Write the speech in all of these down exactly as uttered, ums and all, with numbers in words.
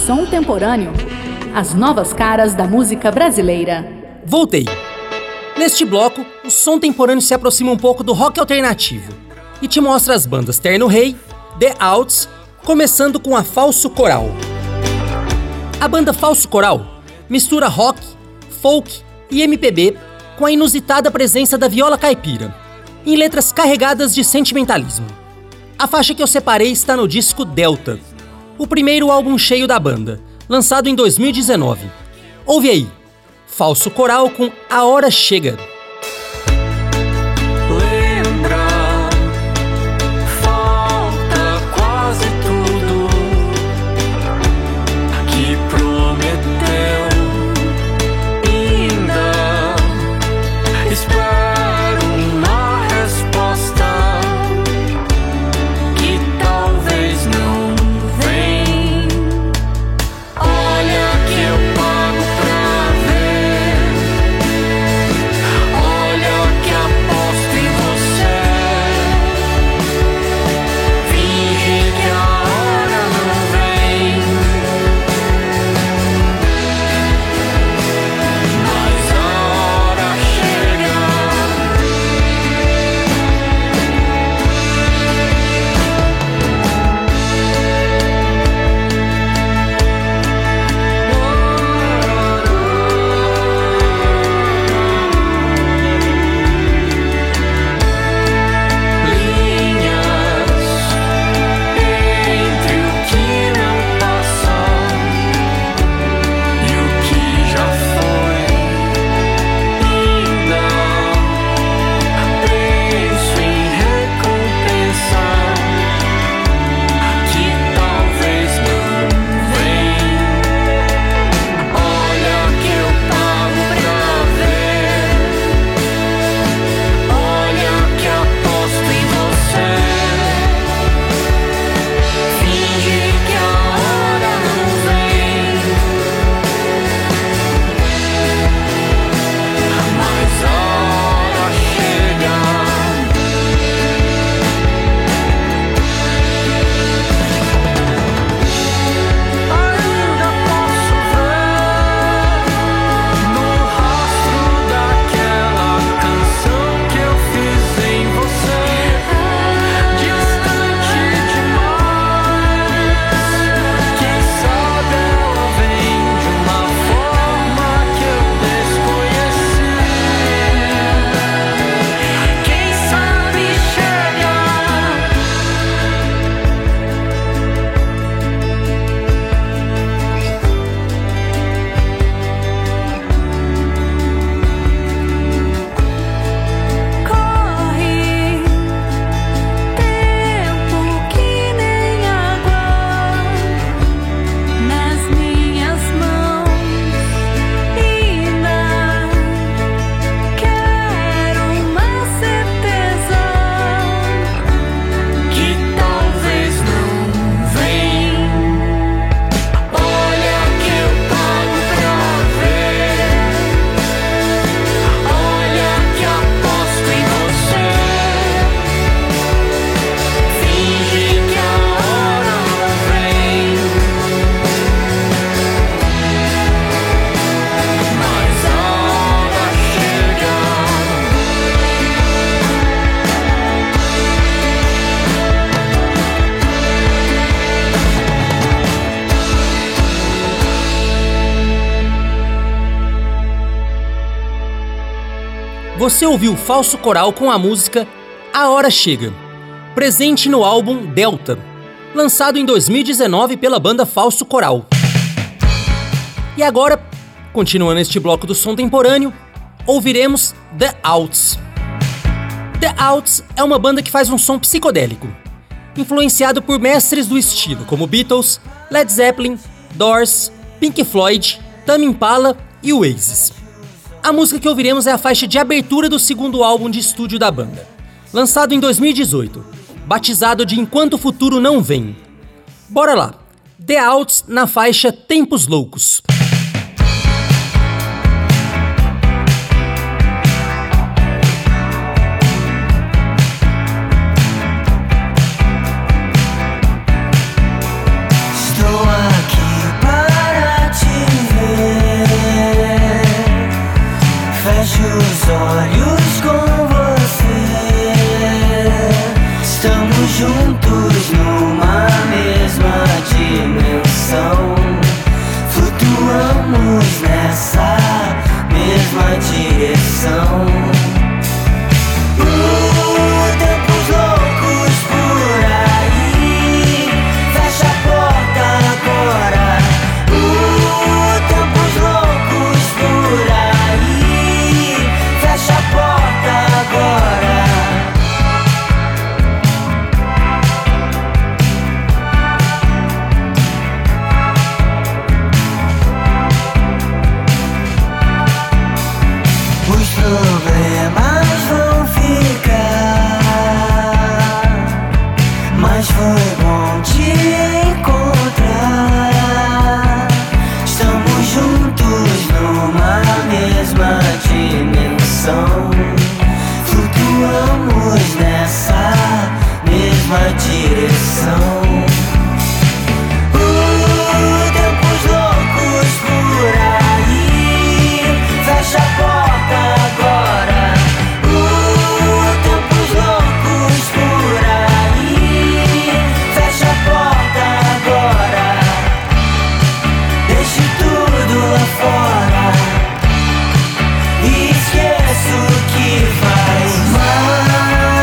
Som Temporâneo. As novas caras da música brasileira. Voltei. Neste bloco, o Som Temporâneo se aproxima um pouco do rock alternativo e te mostra as bandas Terno Rei, The Outs, começando com a Falso Coral. A banda Falso Coral mistura rock, folk e M P B com a inusitada presença da viola caipira, em letras carregadas de sentimentalismo. A faixa que eu separei está no disco Delta, o primeiro álbum cheio da banda, lançado em dois mil e dezenove. Ouve aí, Falso Coral com A Hora Chega. Você ouviu Falso Coral com a música A Hora Chega, presente no álbum Delta, lançado em dois mil e dezenove pela banda Falso Coral. E agora, continuando este bloco do Som Temporâneo, ouviremos The Outs. The Outs é uma banda que faz um som psicodélico, influenciado por mestres do estilo como Beatles, Led Zeppelin, Doors, Pink Floyd, Tame Impala e Oasis. A música que ouviremos é a faixa de abertura do segundo álbum de estúdio da banda, lançado em dois mil e dezoito, batizado de Enquanto o Futuro Não Vem. Bora lá, The Outs na faixa Tempos Loucos. Estou aqui para direção. Uh, tempos loucos por aí, fecha a porta agora. Uh, tempos loucos por aí, fecha a porta agora. Deixe tudo lá fora e esqueça o que faz mal.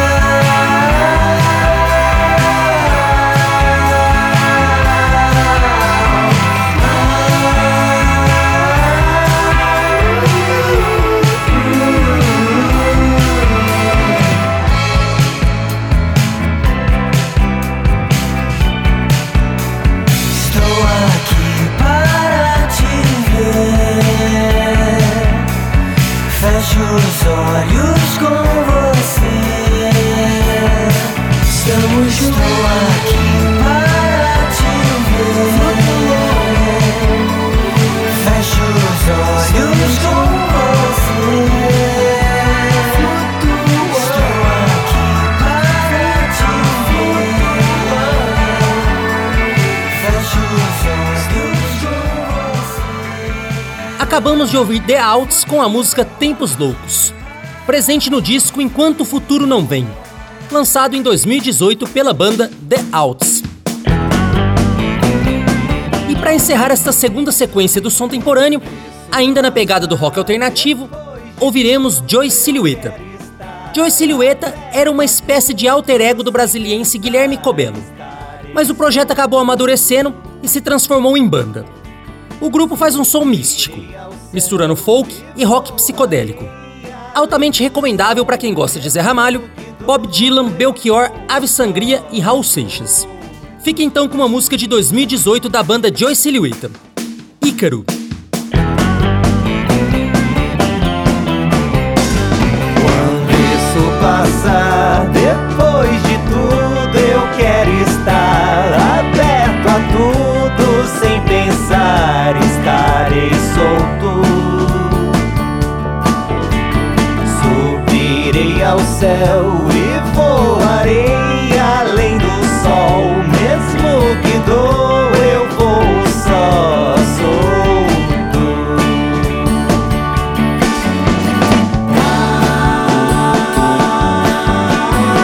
Estou aqui para te ver. Fecho os olhos com você. Estamos juntos. Estou aqui para te ver. Fecho os olhos com você. Estou aqui para te ver. Fecho os olhos com você. Acabamos de ouvir The Outs com a música Tempos Loucos, presente no disco Enquanto o Futuro Não Vem, lançado em dois mil e dezoito pela banda The Outs. E para encerrar esta segunda sequência do som temporâneo, ainda na pegada do rock alternativo, ouviremos Joey Silhueta. Joey Silhueta era uma espécie de alter ego do brasiliense Guilherme Cobello, mas o projeto acabou amadurecendo e se transformou em banda. O grupo faz um som místico, misturando folk e rock psicodélico. Altamente recomendável para quem gosta de Zé Ramalho, Bob Dylan, Belchior, Ave Sangria e Raul Seixas. Fique então com uma música de dois mil e dezoito da banda Joey Silhueta, Ícaro. Quando isso passar, depois de tudo, eu quero estar aberto a tudo, sem pensar, estarei solto. Subirei ao céu e voarei além do sol, mesmo que dou, eu vou só solto. Ah,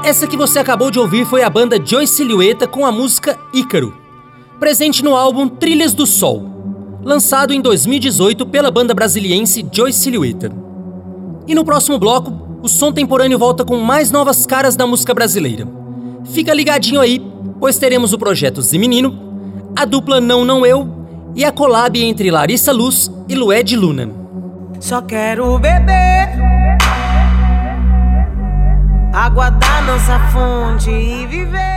Essa que você acabou de ouvir foi a banda Joy Silhueta com a música Ícaro, presente no álbum Trilhas do Sol, lançado em dois mil e dezoito pela banda brasiliense Joy Silhueta. E no próximo bloco, o Som Temporâneo volta com mais novas caras da música brasileira. Fica ligadinho aí, pois teremos o projeto Zimenino, a dupla Não Não Eu e a collab entre Larissa Luz e Lued Luna. Só quero beber água da nossa fonte e viver.